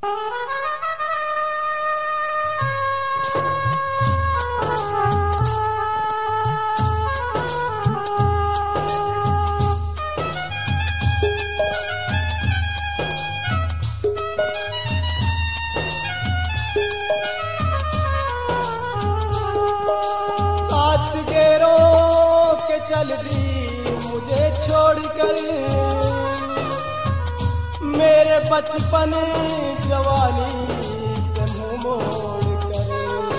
साथ गेरों के चल दी मुझे छोड़कर, मेरे बचपन जवानी से मुंह मोड़ कर।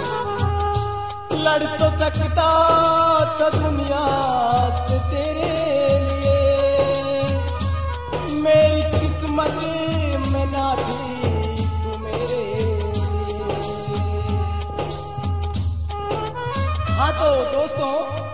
लड़ तो सकता था दुनिया से तेरे लिए, मेरी किस्मत में ना थी तू मेरे लिए। हाँ तो दोस्तों,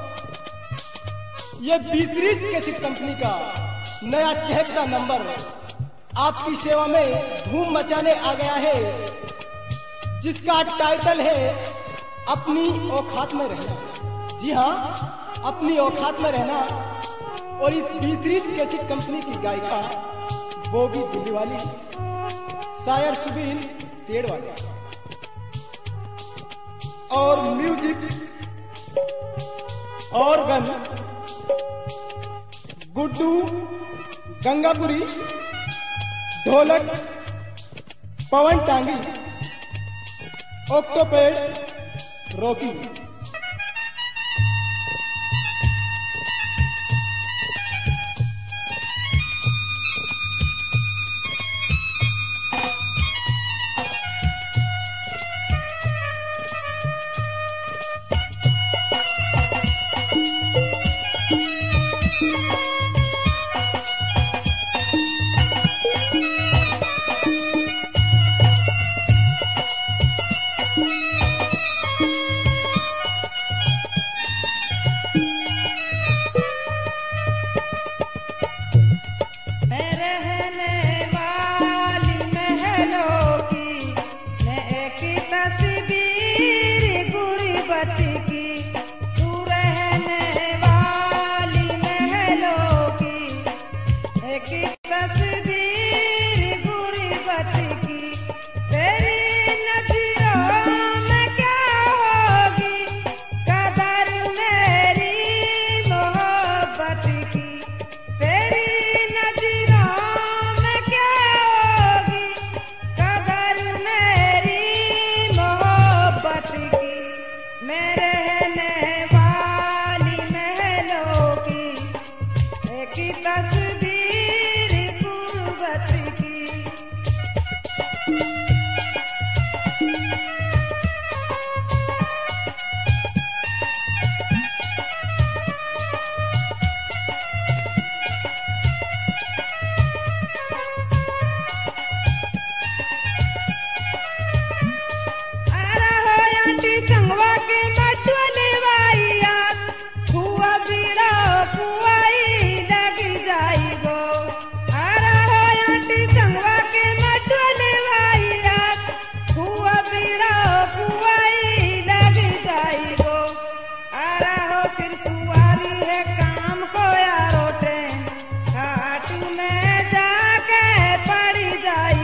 ये बीसरीज कैसेट कंपनी का नया चहकता नंबर आपकी सेवा में धूम मचाने आ गया है, जिसका टाइटल है अपनी औकात में रहना। जी हाँ, अपनी औकात में रहना। और इस बीसरीज कैसेट कंपनी की गायिका बॉबी दिल्ली वाली, शायर सुबीर तेड़ वाले, और म्यूजिक ऑर्गन गुड्डू गंगापुरी, ढोलक पवन टांगी, ऑक्टोपेड रॉकी।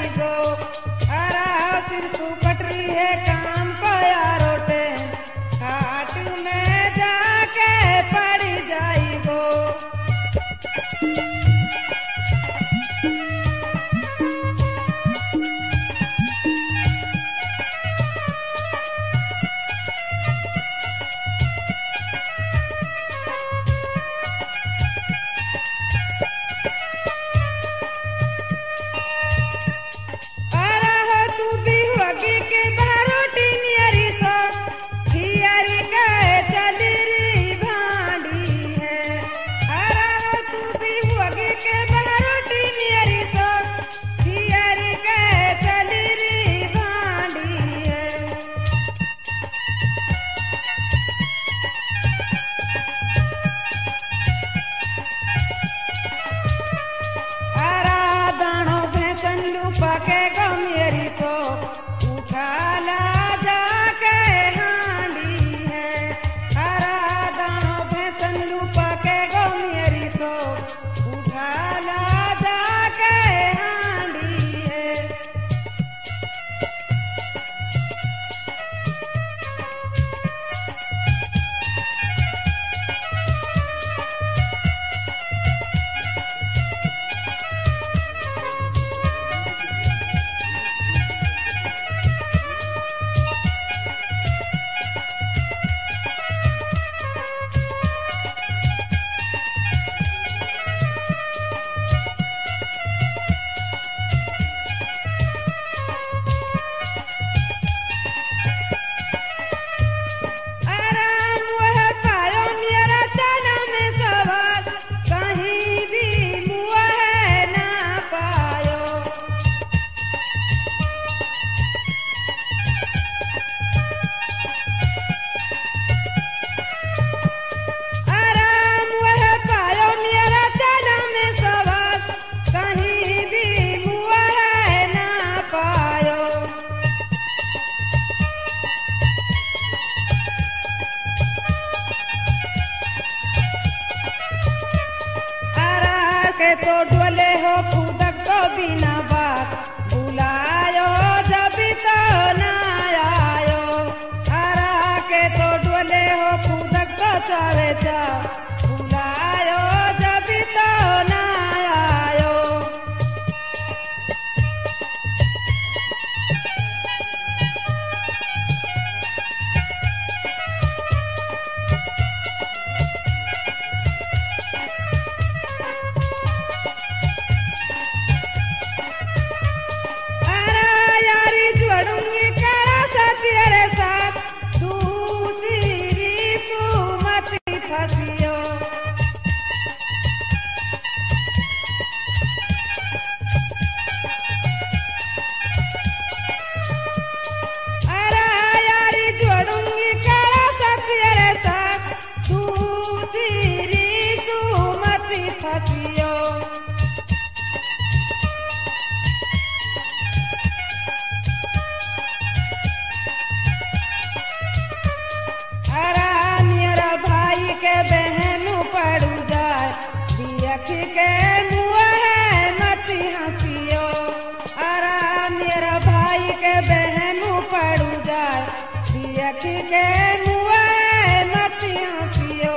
सिर सुपटरी है काम को यारों देखी के मुए नतिया पियो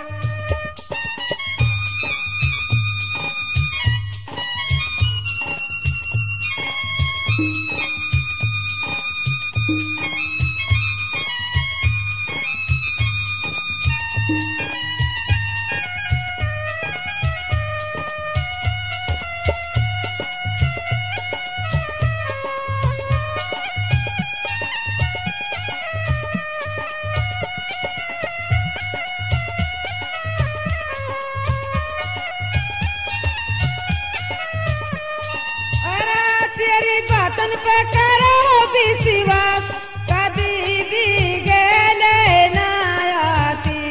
तेरी बातन पे करो विश्वास कभी भी गेले ना आती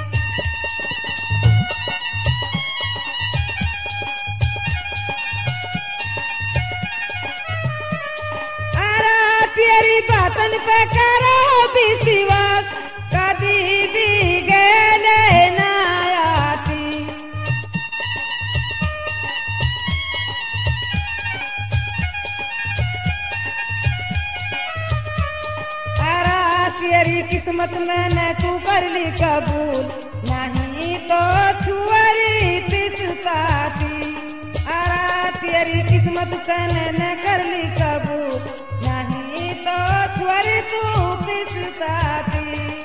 अरे तेरी बातन पे करो विश्वास कभी भी गेले ना आती तेरी किस्मत में न तू कर ली कबूल नहीं तो छुअरी पिसताती अरा तेरी किस्मत से न कर ली कबूल नहीं तो छुअरी तू पिसताती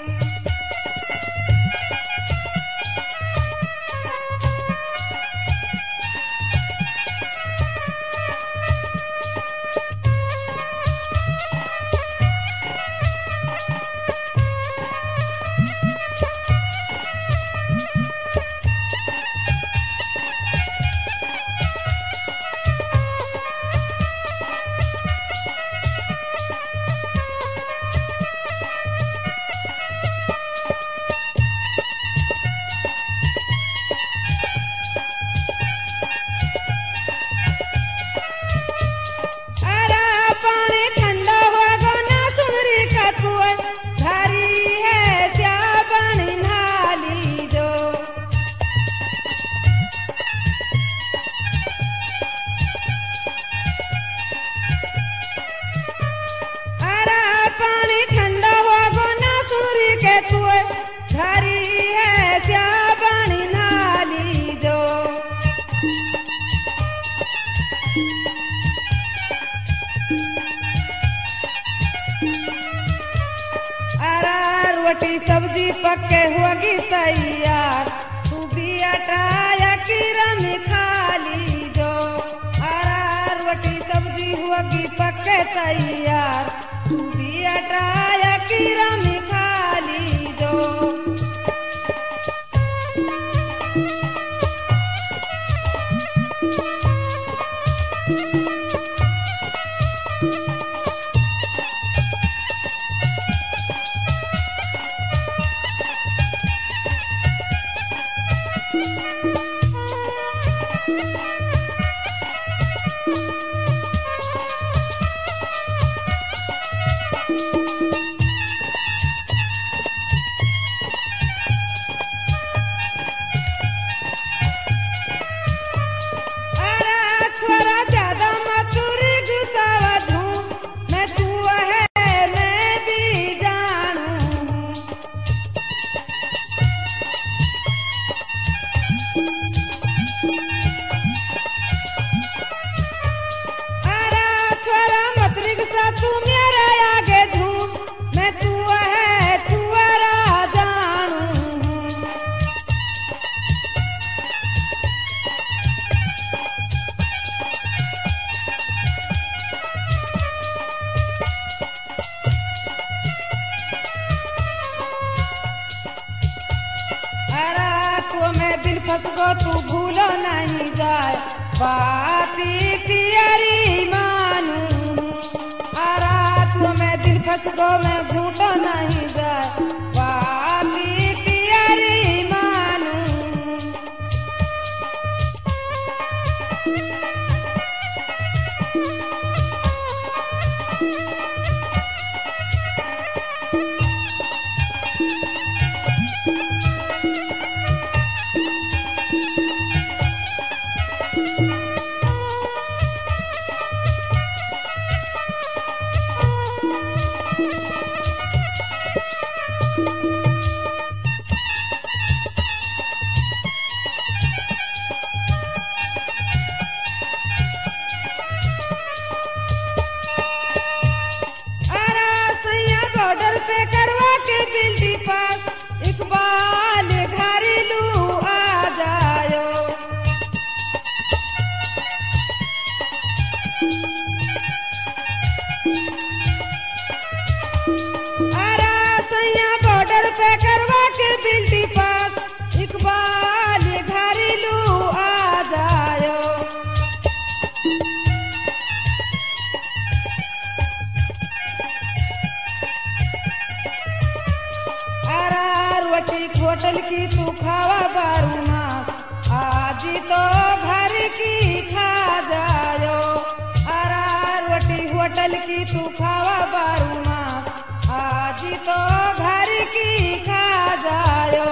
रोटी सब्जी पक्के होगी तैयार तू भी अटाया किरण खा ली जो अरा रोटी सब्जी होगी पक्के तैयार तू भी अटाया किरण खा ली जो तू मेरे आगे झूम मैं तू है छुआरा जानू अरे तो मैं दिल फंस गो तू भूलो नहीं जाए बाती तेरी मानू मैं दिल फंस गो मैं झूठो नहीं जाए बाती तेरी मानू होटल की तू खावा बारूना, आज तो घर की खा जायो। अरा रोटी होटल की तू खावा बारूना, आज तो घर की खा जायो।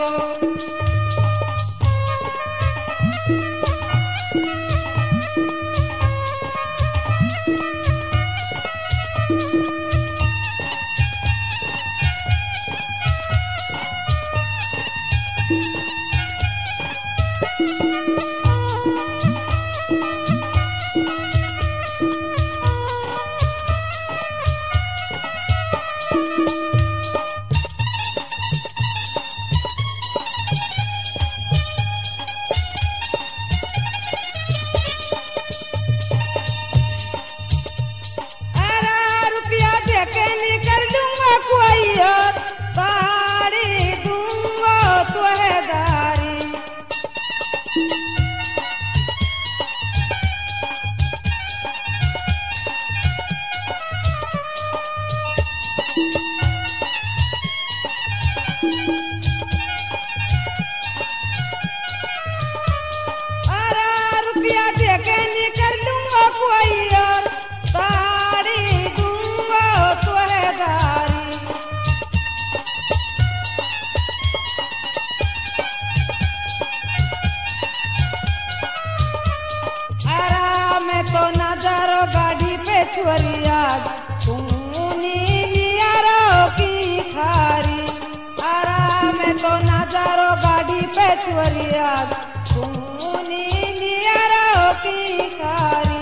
तो नजारो गाड़ी पे छुरिया तूनी नियारो की खारी। आराम तो नजारो गाड़ी पे छुरिया तूनी नियारो की खारी।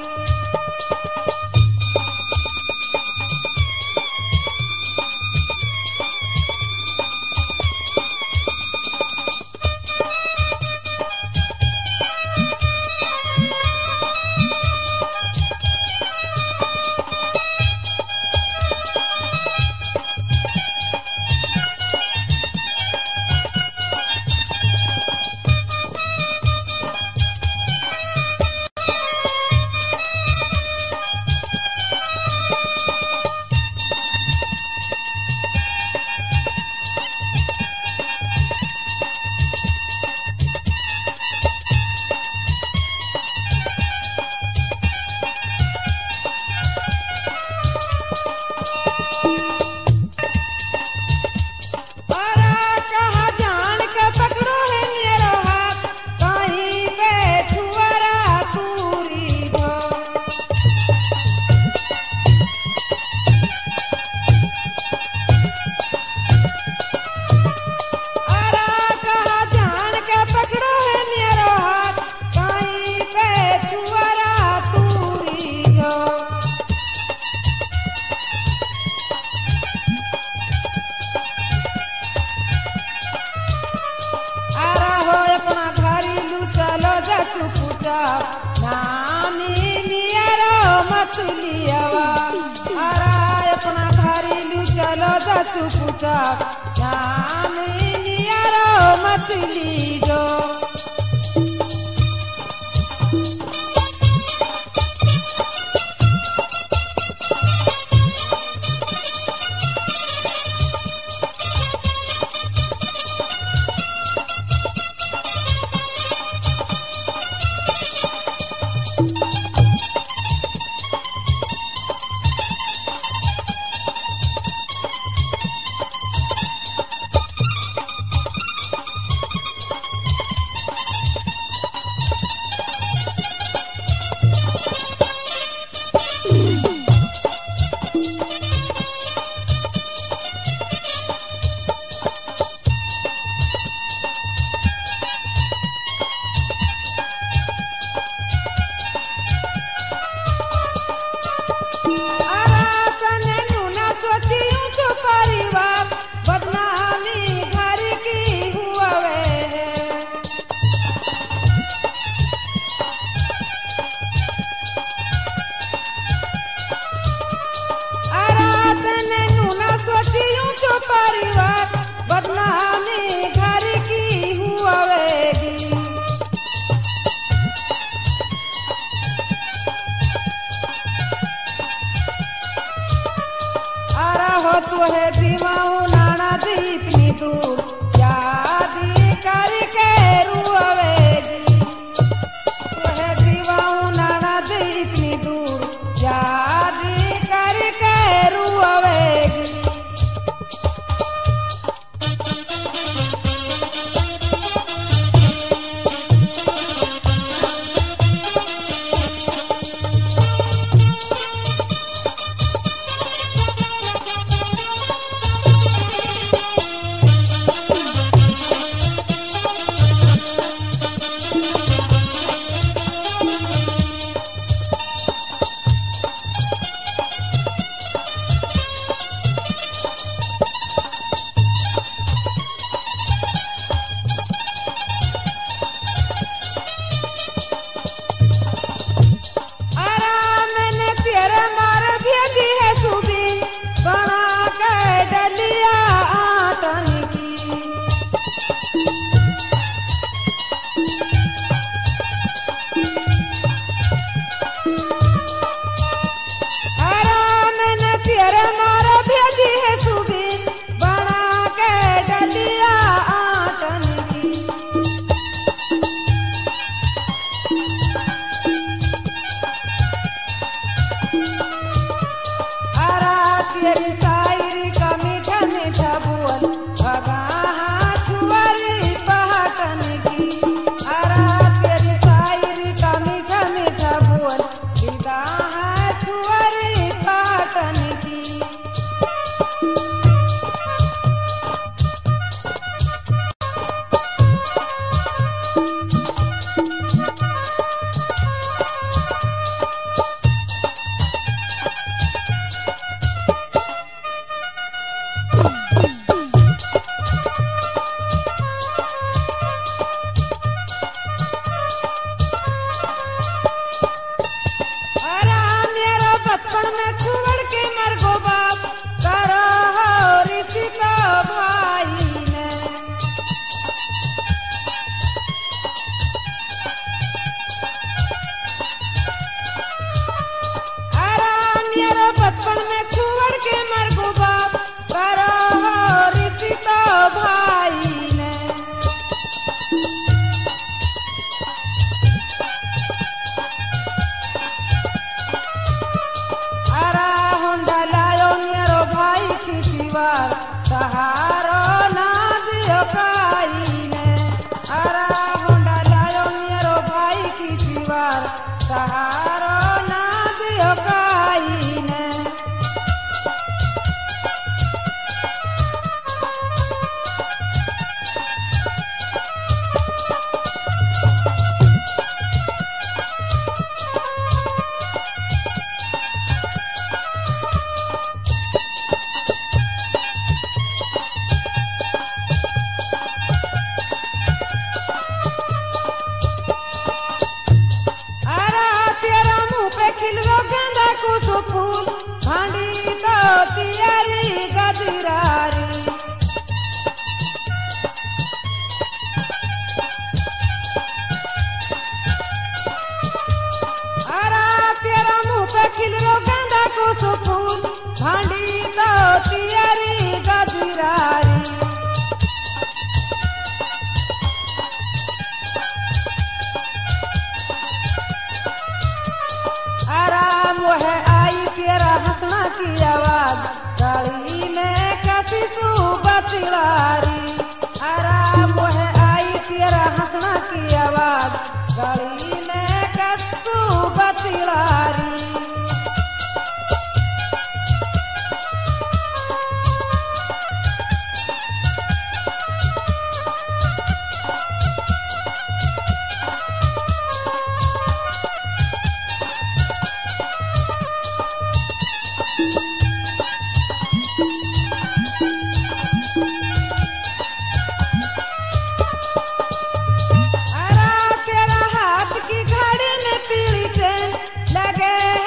नानी नियरो मछलियावा अरा अपना घरेलू चलो जा चुपुचा नानी नियरो मछली जो। तुहे दीवाऊ नाना दी इतनी दूर याद कहीं दूर शादी करके रुआवेगी। तेरी शायरी का मीठा मीठा बोल भगा छुआरी पहाटन की। अरा तेरी शायरी का मीठा मीठा बोल विदा छुआरी पहाटन की। बचपन में छुअड़ के मर गो बाप करो ऋषि तो भाई ने। अरा होंडा लायो मेरो भाई की सिवार सहारो ना दियो काई ने। अरा होंडा लायो मेरो भाई की सिवार सहारो ना दियो काई ने। फूल भांडी तो तियारी गदिरारी। अरा तेरा मुंह पे खिल रो गेंदा को सो फूल भांडी तो तियारी गदिरारी। मोहे आई तेरा हंसना की आवाज गली में कैसी सुबतिलारी। अरा मोहे आई तेरा हंसना की आवाज गली में कैसी सुबतिलारी। लगे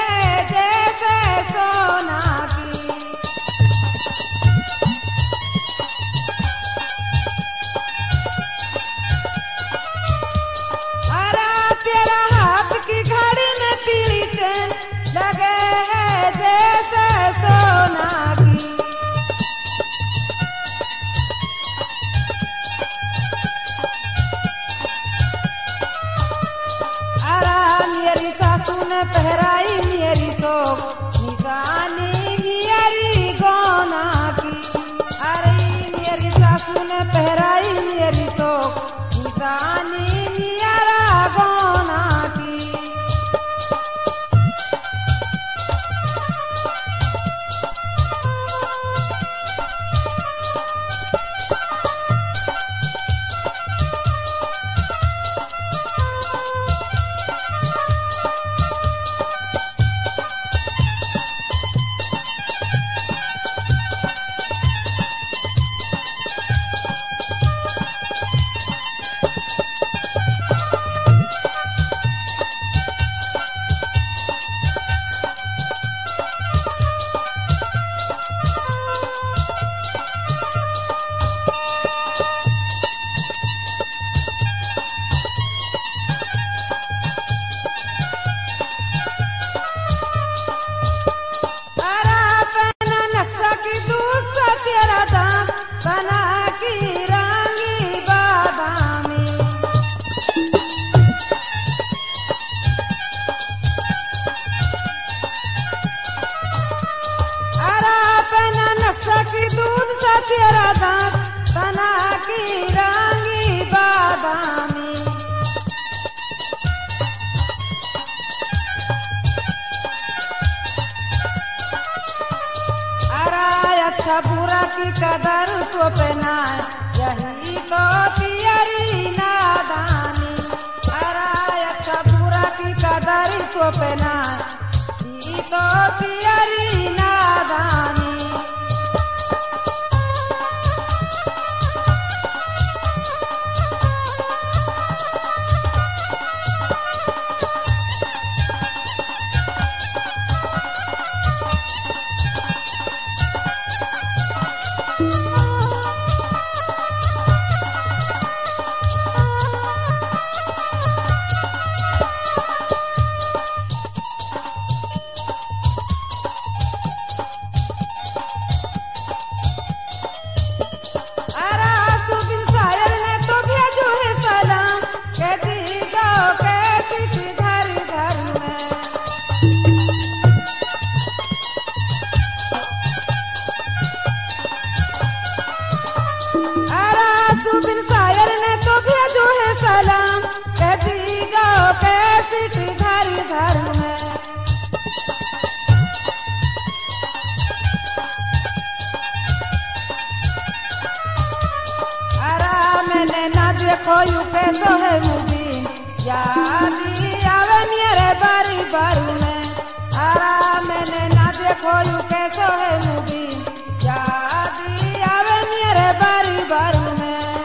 तेरा दांत तना की रंगी बादामी। अरे अच्छा बुरा की कदर तो पहना यही तो पियरी नादानी। अरे अच्छा बुरा की कदर तो पहना यही तो पियरी नादानी। सलाम कहती जाओ कैसी घर घर में। अरे मैंने ना देखो यू कैसो है मुबीन यादी आवे मेरे बारी बारी में। अरे मैंने ना देखो यू कैसो है मुबीन यादी आवे मेरे बारी बारी में।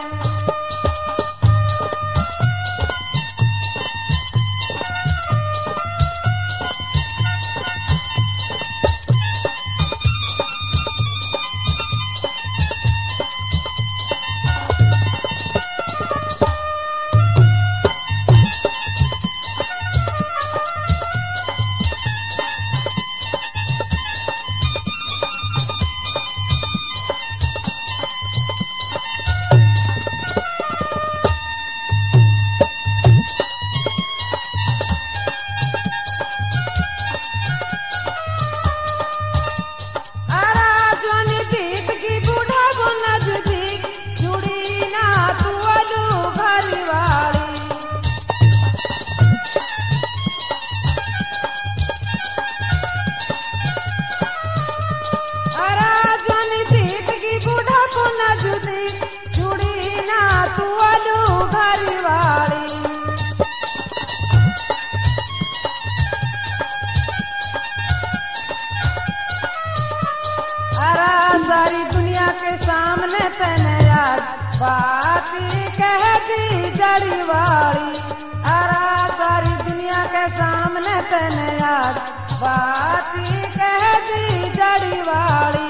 सारी दुनिया के सामने तेने यार बाती कहती जड़ी वाली। अरे सारी दुनिया के सामने तेने यार बाती कहती जड़ी वाली।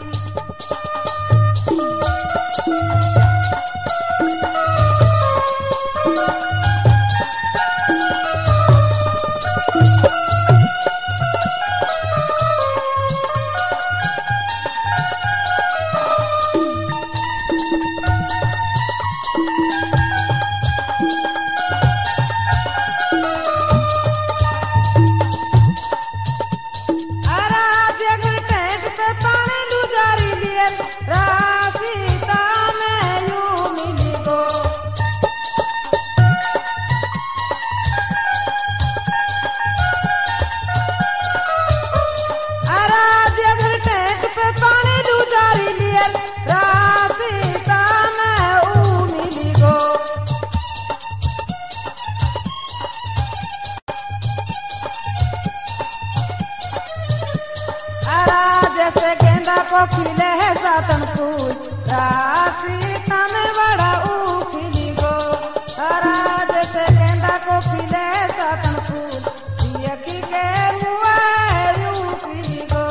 जैसे गेंदा को खिले है सातन फूल राशि में बड़ा खिली गो। हरा जैसे गेंदा को खिले है सातन फूल यकी के मुआ खिली गो।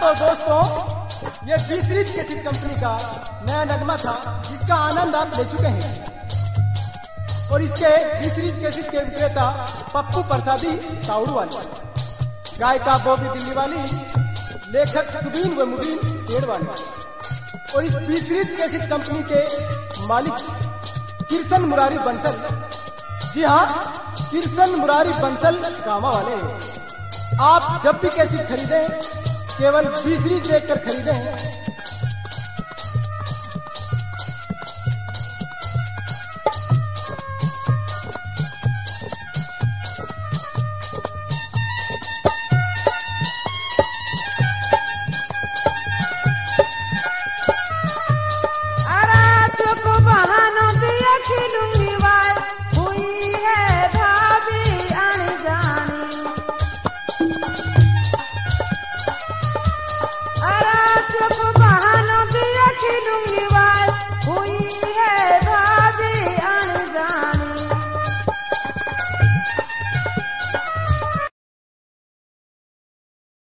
तो दोस्तों, ये बी सीरीज कैसेट कंपनी का नया नगमा था, जिसका आनंद आप ले चुके हैं। और इसके बी सीरीज कैसेट के विक्रेता पप्पू प्रसादी ताउड़ू वाली, गायिका बॉबी दिल्ली वाली, लेखक सुबीन व मुबीन पेड़ वाली। और इस बी सीरीज कैसेट कंपनी के मालिक किरसन मुरारी बंसल, जी हाँ, किरसन मुरारी बंसल गामा वाले हैं। आप जब भी कैसेट खरीदें केवल बी सीरीज देखकर खरीदें।